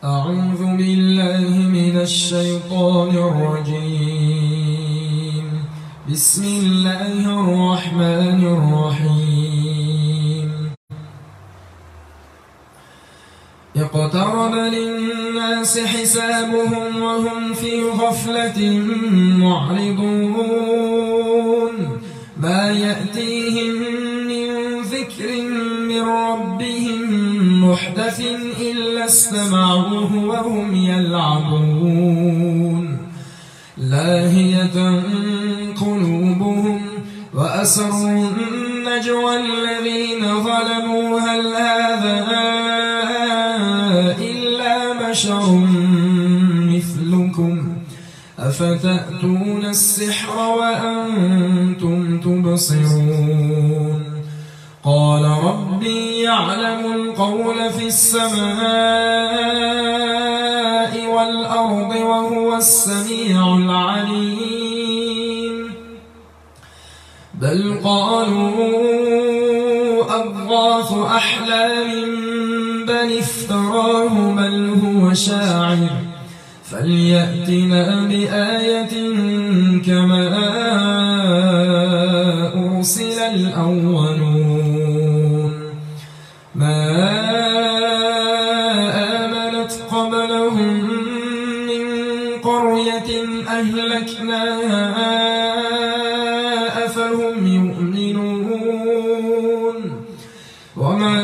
أعوذ بالله من الشيطان الرجيم. بسم الله الرحمن الرحيم. اقترب للناس حسابهم وهم في غفلة معرضون. ما يأتيهم من ذكر من ربهم محدث إلا استمعوه وهم يلعبون. لاهية قلوبهم وأسروا النجوى الذين ظلموا هل هذا إلا بشر مثلكم أفتأتون السحر وأنتم تبصرون. قال ربي يعلم القول في السماء والأرض وهو السميع العليم. بل قالوا أضغاث أحلام بل افتراه بل هو شاعر فليأتنا بآية كما أرسل الأولون. ما آمنت قبلهم من قرية أهلكناها أفهم يؤمنون. وما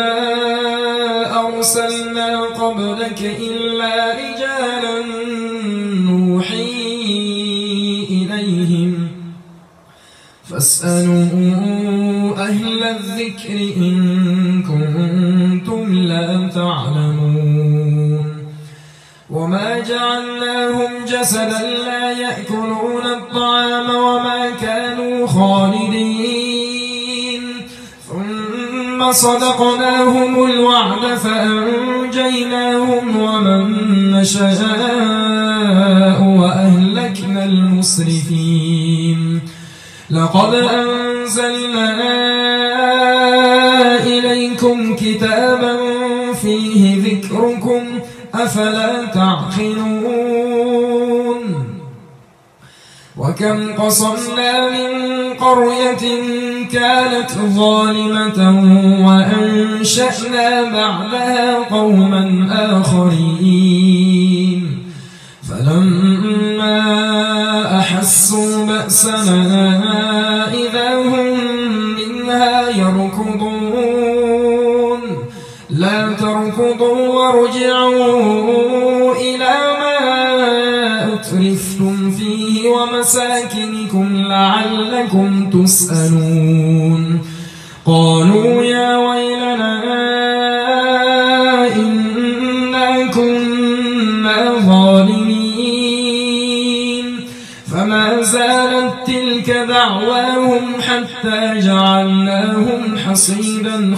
أرسلنا قبلك إلا رجالا نوحي إليهم فاسألوا أهل الذكر إن كنتم لا تعلمون. وما جعلناهم جسدا لا يأكلون الطعام وما كانوا خالدين ثم صدقناهم الوعد فأنجيناهم ومن نشاء وأهلكنا المسرفين. لقد أنزلنا إليكم كتابا فيه ذكركم أفلا تعقلون. وكم قصمنا من قرية كانت ظالمة وأنشأنا بعدها قوما آخرين فلما أحسوا بأسنا إذا هم منها يركضون. لا تركضوا وارجعوا إلى ما أترفتم فيه ومساكنكم لعلكم تسألون. قالوا يا ويلنا إنا كنا ظالمين. فما زالت تلك دعواهم حتى جعلناهم حصيدا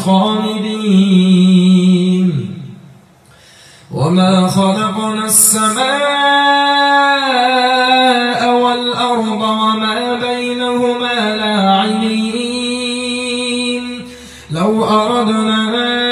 خالدين. وما خلقنا السماء والأرض وما بينهما لاعبين. لو أردنا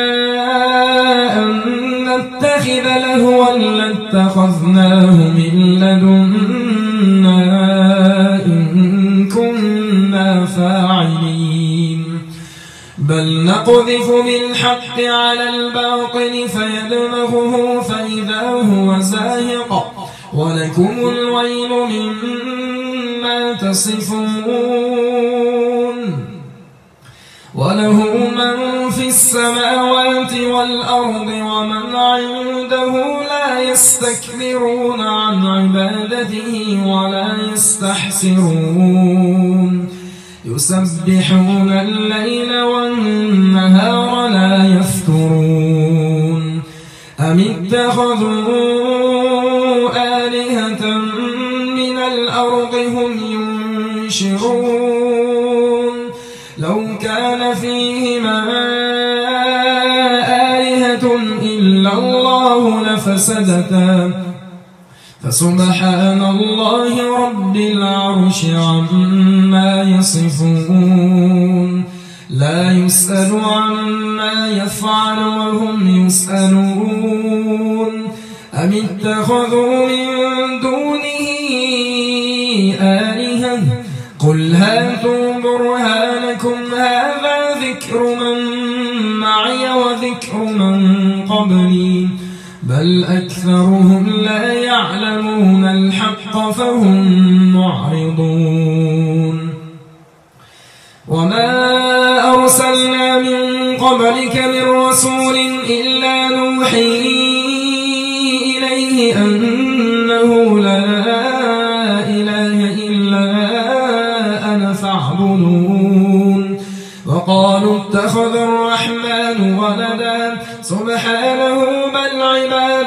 أن نتخذ لهوا لاتخذناه من لدنا إن كنا فاعلين. بل نقذف بالحق على الباطل فيدمغه فإذا هو زاهق ولكم الويل مما تصفون. وله من في السماوات والأرض ومن عنده لا يستكبرون عن عبادته ولا يستحسرون. يسبحون الليل والنهار لا يفترون. أم اتخذوا آلهة من الأرض هم ينشرون. لو كان فيهما آلهة إلا الله لفسدتا فسبحان الله رب العرش عما يصفون. لا يسأل عما يفعل وهم يسألون أم اتخذوا من دونه آلهة قل هاتوا برهانكم هذا ذكر من معي وذكر من قبلي بل أكثرهم لا يعلمون الحق فهم معرضون وما أرسلنا من قبلك من رسول إلا نوحي إليه أنه لا إله إلا أنا فاعبدون وقالوا اتخذ الرحمن ولدا سبحانه بل عباد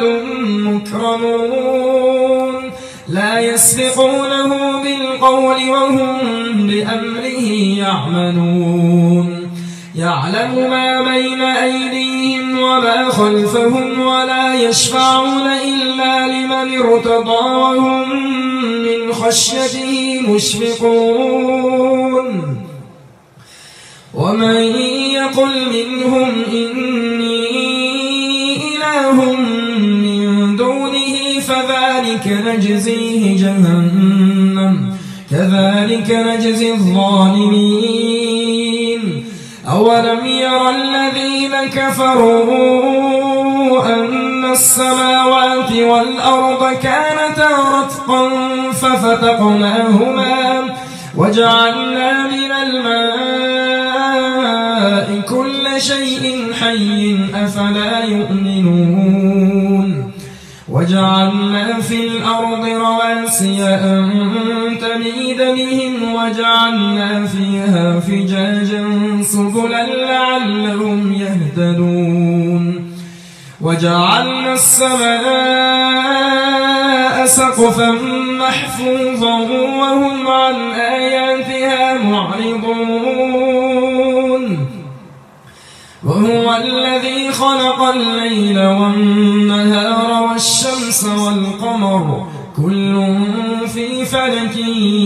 مكرمون لا يسبقونه بالقول وهم بأمره يعملون يعلم ما بين أيديهم وما خلفهم ولا يشفعون إلا لمن ارتضى وهم من خشيته مشفقون ومن يقل منهم إني إله من دونه فذلك نجزيه جهنم كذلك نجزي الظالمين أولم ير الذين كفروا أن السماوات والأرض كانتا رتقا ففتقناهما وجعلنا من الماء كل شيء حي أفلا يؤمنون وجعلنا في الأرض رواسي أن تميد بهم وجعلنا فيها فجاجا سبلا لعلهم يهتدون وجعلنا السماء سقفا محفوظا وهم عن آياتها معرضون وهو الذي خلق الليل والنهار والشمس والقمر كل في فلك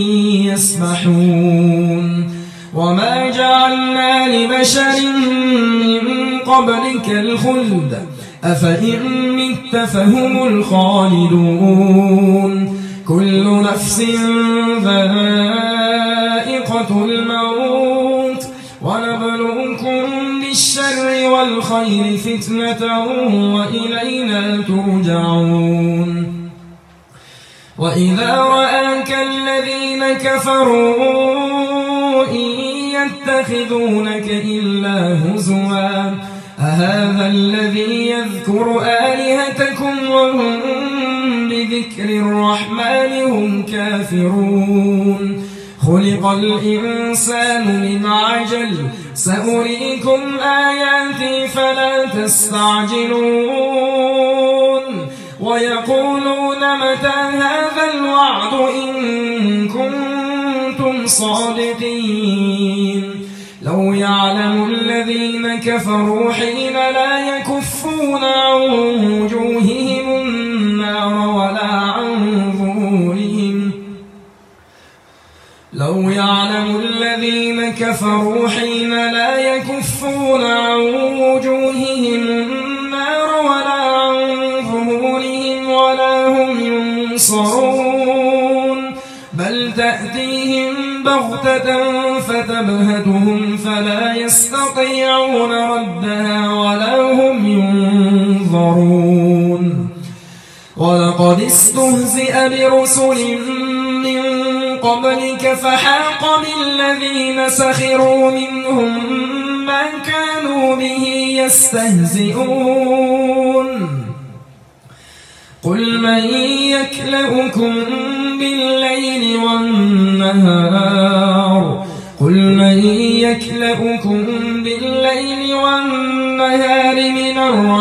يسبحون وما جعلنا لبشر من قبلك الخلد أفإن مت فهم الخالدون كل نفس ذائقة الموت ونبلوكم بالشر والخير فتنة وإلينا ترجعون وإذا رآك الذين كفروا إن يتخذونك إلا هزوا أهذا الذي يذكر آلهتكم وهم بذكر الرحمن هم كافرون خلق الإنسان من عجل سأريكم آياتي فلا تستعجلون ويقولون متى هذا الوعد إن كنتم صادقين لو يعلم الذين كفروا حين لا يكفون عن وجوههم النار ولا عن ظهورهم لو يعلم الذين كفروا حين لا يكفون عن وجوههم النار ولا عن ظهورهم ولا هم ينصرون بل تأتيهم بغتة فتبهتهم فلا يستطيعون ردها ولا هم ينظرون ولقد استهزئ برسل من قبلك فحاق بالذين سخروا منهم ما كانوا به يستهزئون قل من يكلؤكم بالليل والنهار قل من يكلؤكم بالليل والنهار من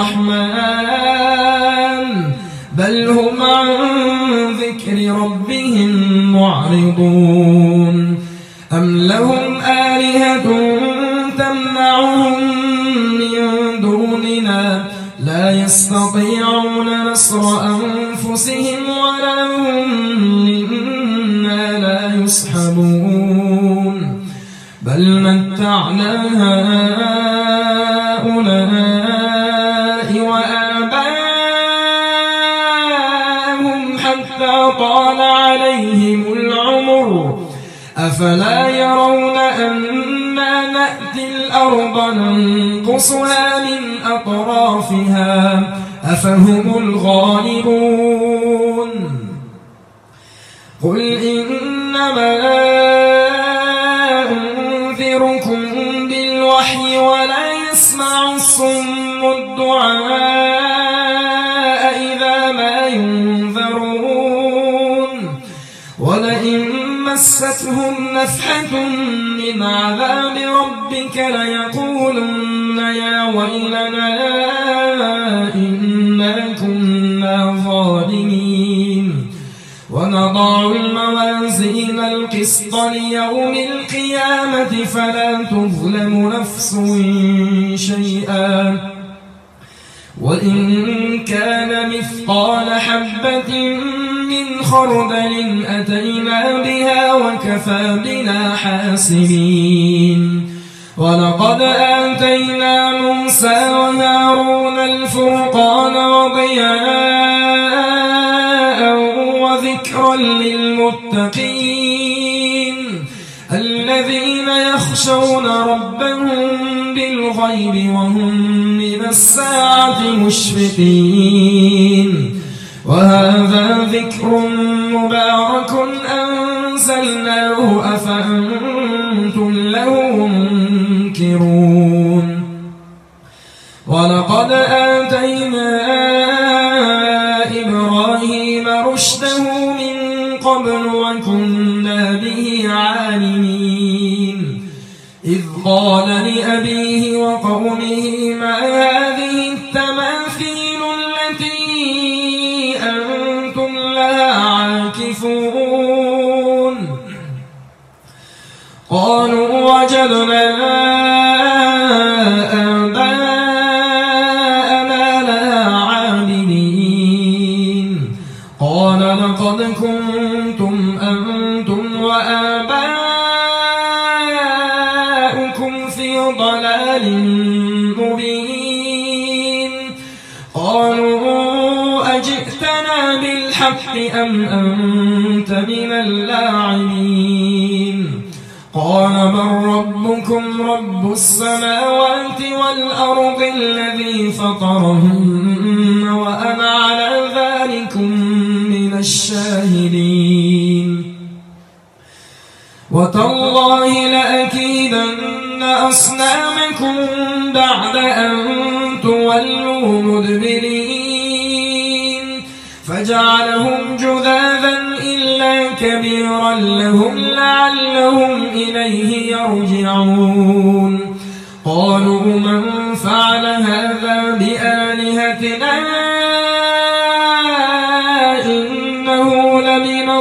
الرحمن بل هم عن ذكر ربهم معرضون أم لهم آلهة تمنعهم من دوننا لا يستطيعون نصر أنفسهم ولا هم منا لا يصحبون بل متعنا هؤلاء وآباءهم حتى طال عليهم العمر أفلا يرون أنا نأتي الأرض ننقصها من أطرافها أفهم الغالبون قل إنما أنذركم بالوحي ولا يسمع الصم الدعاء إذا ما ينذرون ولئن مستهم نفحة من عذاب ربك ليقولن يا ويلنا إنا كنا ظالمين ونضع الموازين القسط ليوم القيامة فلا تظلم نفس شيئا وإن كان مثقال حبة من خردل أتينا بها وكفى بنا حاسبين ولقد آتينا موسى وهارون الفرقان وضياء وذكرا للمتقين الذين يخشون ربهم بالغيب وهم من الساعة مشفقين وهذا ذكر مبارك أنزلناه أفأنتم له منكرون ولقد آتينا إبراهيم رشده من قبل وكنا به عالمين إذ قال لأبيه وقومه ما هذه التماثيل التي أنتم لها عاكفون قالوا وجدنا آباءنا لها عابدين قال لقد كنتم أنتم وآباؤكم في ضلال مبين قالوا أجئتنا بالحق أم أنت من اللاعبين قال بل ربكم رب السماوات والأرض الذي فطرهن وأنا على ذلكم من الشاهدين وتالله لأكيدن أصنامكم بعد أن تولوا مدبرين فجعلهم جذاذا إلا كبيرا لهم لعلهم إليه يرجعون قالوا من فعل هذا بآلهتنا إنه لمن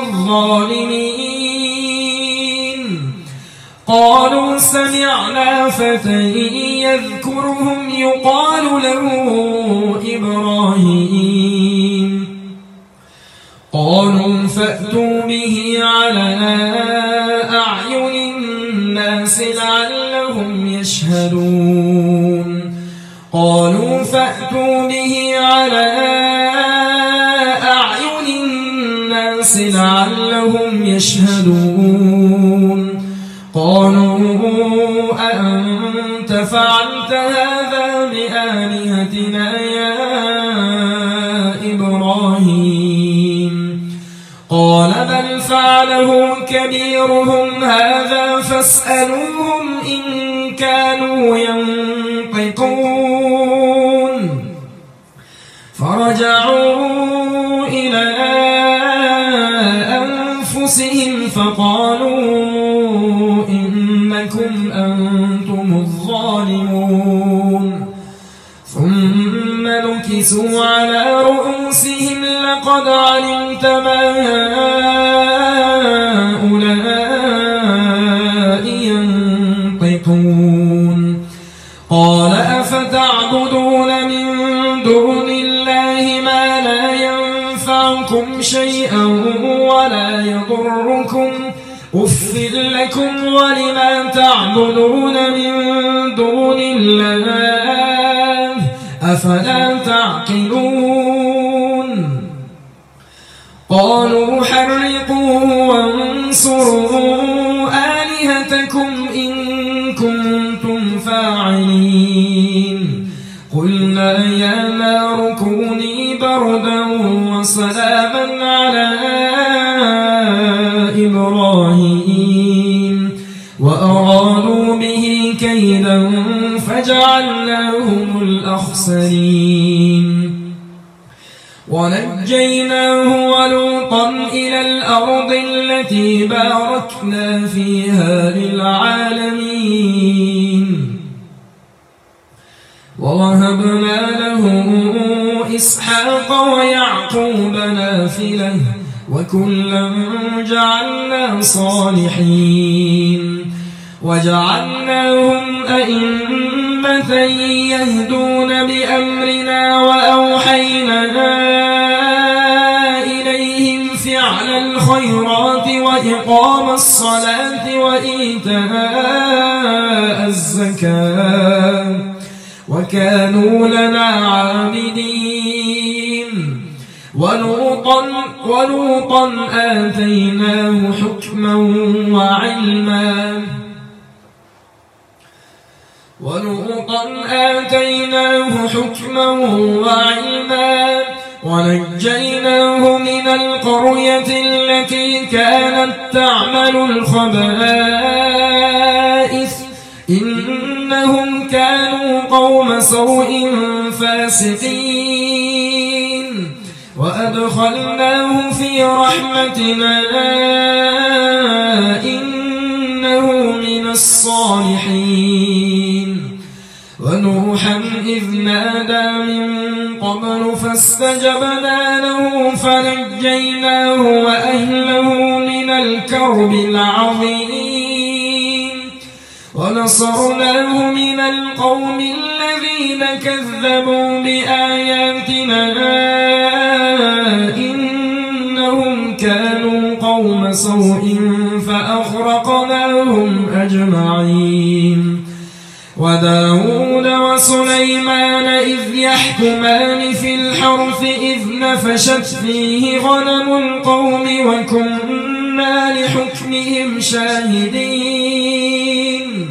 الظالمين قالوا سمعنا فتى يذكرهم يقال له إبراهيم قالوا فأتوا به على أعين الناس لعلهم يشهدون قالوا فأتوا به على أعين الناس لعلهم يشهدون قالوا أأنت فعلت هذا بآلهتنا يا إبراهيم قال بل فعله كبيرهم هذا فاسألوهم إن كانوا ينطقون فرجعوا إلى أنفسهم فقالوا إنكم أنتم الظالمون ثم نكسوا على رؤوسهم لقد علمت ما هؤلاء ينطقون قال أفتعبدون من دون الله ما لا ينفعكم شيئا ولا يضركم أف لكم ولما تعبدون من دون الله أفلا تعقلون قالوا حرقوه وانصروا آلهتكم إن كنتم فاعلين قلنا يا نار كوني بردا وسلاما على إبراهيم وأرادوا به كيدا فجعلناهم الأخسرين ونجيناه ولوطا إلى الأرض التي باركنا فيها للعالمين ووهبنا له إسحاق ويعقوب نافلة وكلا جعلنا صالحين وجعلناهم أئمة يهدون بأمرنا وأوحينا إليهم فعل الخيرات وإقام الصلاة وإيتاء الزكاة وكانوا لنا عابدين ولوطا آتيناه حكما وعلما ونجيناه من القرية التي كانت تعمل الخبائث إنهم كانوا قوم سوء فاسقين وأدخلناه في رحمتنا إنه من الصالحين ونوحا إذ نادى من قبل فاستجبنا له فنجيناه وأهله من الكرب العظيم ونصرناه من القوم الذين كذبوا بآياتنا إنهم كانوا قوم سوء فأغرقناهم أجمعين وداود وسليمان إذ يحكمان في الحرث إذ نفشت فيه غنم القوم وكنا لحكمهم شاهدين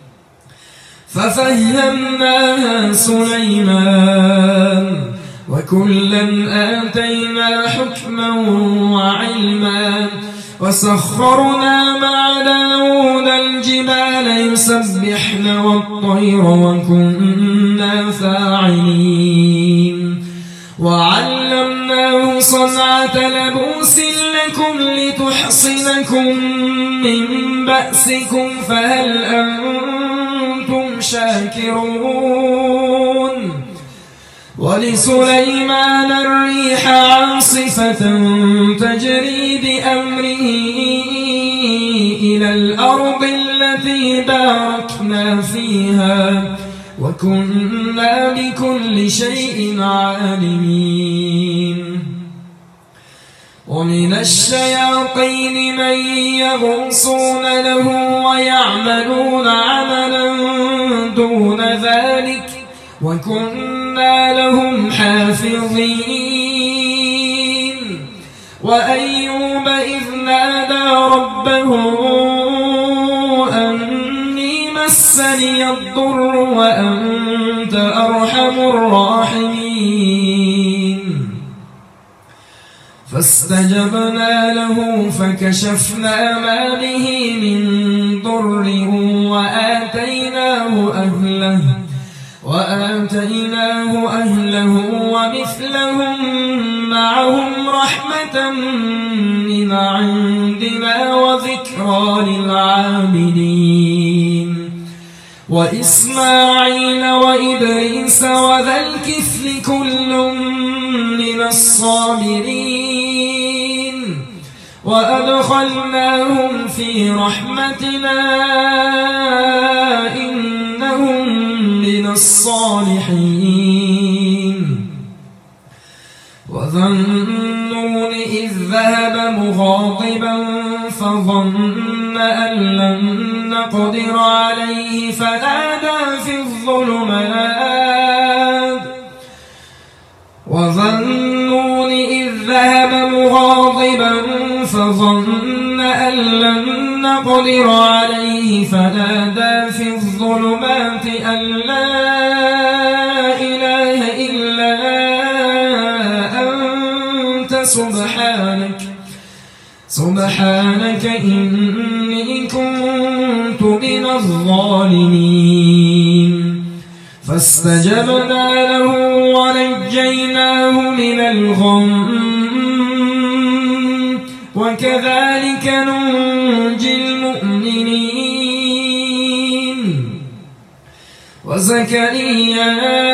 ففهمناها سليمان وكلا آتينا حكما وعلما وسخرنا مع داود الجبال يسبحن والطير وكنا فاعلين وعلمناه صنعة لبوس لكم لتحصنكم من بأسكم فهل أنتم شاكرون ولسليمان الريح عاصفة تجري بأمره إلى الأرض التي باركنا فيها وكنا بكل شيء عالمين ومن الشياطين من يغوصون له ويعملون عملا دون ذلك وكنا لهم حافظين وأيوب إذ نادى ربه أني مسني الضر وأنت أرحم الراحمين فاستجبنا له فكشفنا ما به من ضر وآتيناه أهله ومثلهم معهم رحمة من عندنا وذكرى للعابدين وإسماعيل وإدريس وذا الكفل كل من الصابرين وأدخلناهم في رحمتنا إنهم من الصالحين وذا النون إذ ذهب مغاضبا فظن أن لن نقدر عليه فنادى في الظلمات ذهب مغاضبا فظن أن لن نقدر عليه فنادى في الظلمات أن لا إله إلا أنت سبحانك إني كنت من الظالمين فاستجبنا له ونجيناه من الغم وكذلك ننجي المؤمنين وزكريا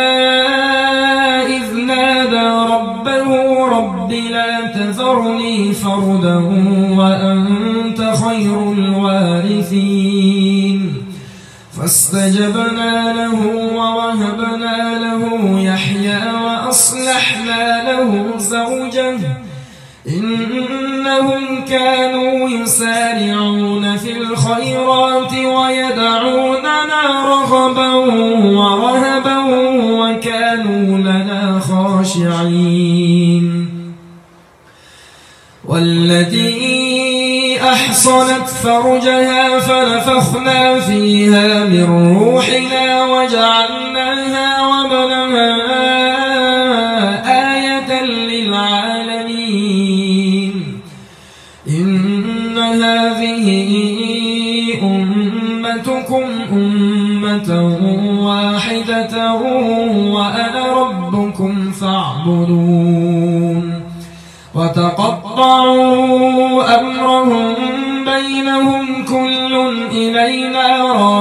إذ نادى ربه رب لا تذرني فردا وأنت خير الوارثين فاستجبنا له ووهبنا له يحيى وأصلحنا له زوجه إنهم كانوا يسارعون في الخيرات ويدعوننا رغبا ورهبا وكانوا لنا خاشعين والتي أحصنت فرجها فنفخنا فيها من روحنا وجعلناها وابنها آية للعالمين إن هذه أمتكم أمة واحدة وأنا ربكم فاعبدون وتقطعوا أمرهم بينهم كل إلينا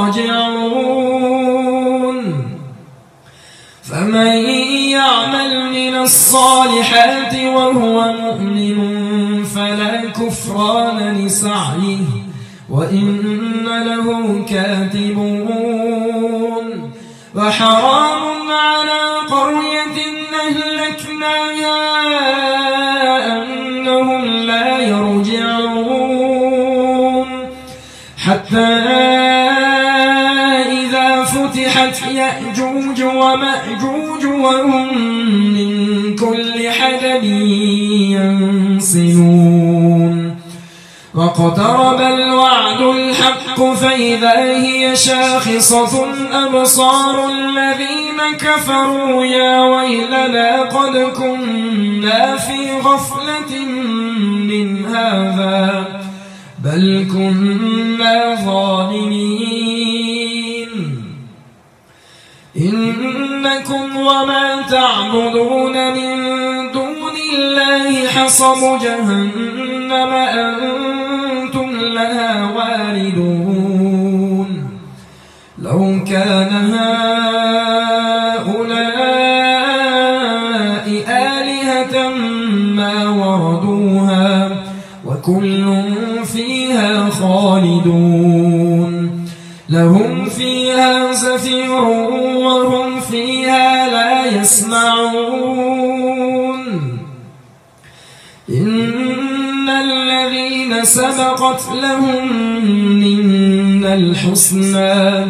راجعون فمن يعمل من الصالحات وهو مؤمن فلا كفران لسعيه وإن له كاتبون وحرام على قرية أهلكناها أنهم لا يرجعون حتى إذا فتحت يأجوج ومأجوج وهم من كل حدب ينسلون واقترب الوعد الحق فإذا هي شاخصة أبصار الذين كفروا يا ويلنا قد كنا في غفلة من هذا بل كنا ظالمين إنكم وما تعبدون من دون الله حصب جهنم أنتم لها واردون لو كان هؤلاء آلهة ما وردوها وكل فيها خالدون لهم فيها زفير وهم فيها لا يسمعون إن الذين سبقت لهم منا الحسنى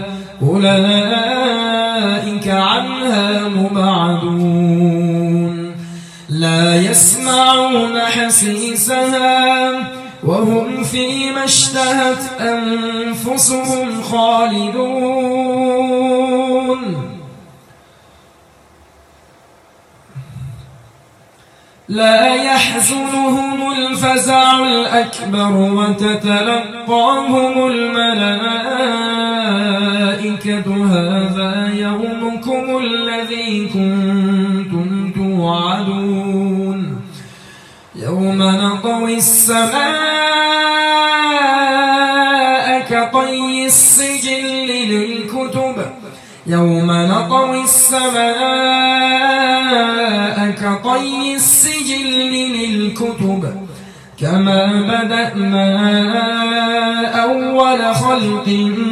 أولئك عنها مبعدون لا يسمعون حسيسها وهم فيما اشتهت أنفسهم خالدون لا يحزنهم الفزع الأكبر وتتلقاهم الملائكة هذا يومكم الذي كنتم توعدون يوم نطوي السماء كطي السجل للكتب يوم نطوي السماء كطي السجل للكتب كما بدأنا أول خلق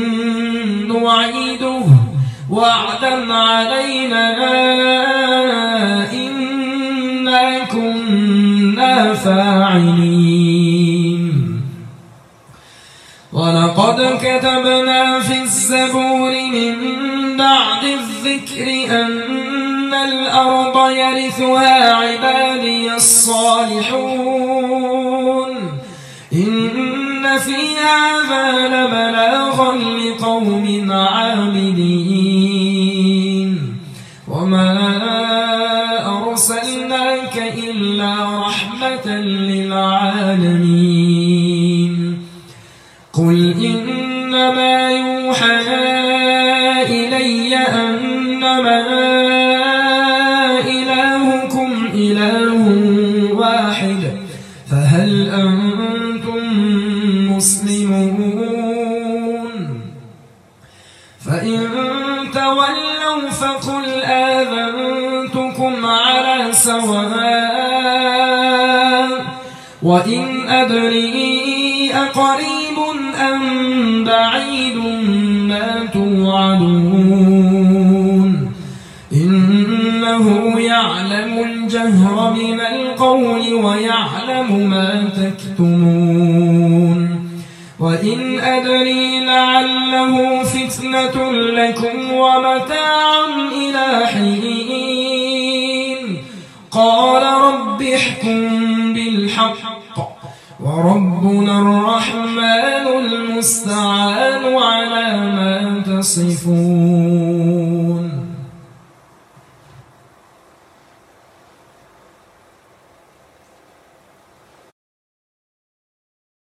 نعيده وعدا علينا إنا كنا فاعلين ولقد كتبنا في الزبور من بعد الذكر أن وإن الأرض يرثها عبادي الصالحون إن في هذا لبلاغا لقوم عابدين وما أرسلناك إلا رحمة للعالمين قل إنما يوحى إلي أنما إلهكم إله واحد فهل أنتم مسلمون فإن تولوا فقل آذنتكم على سواء وإن أدري أقريب أم بعيد ما توعدون إنه يعلم الجهر من القول ويعلم ما تكتمون وإن أدري لعله فتنة لكم ومتاع إلى حين قال رب احكم بالحق وربنا الرحمن المستعان على ما تصفون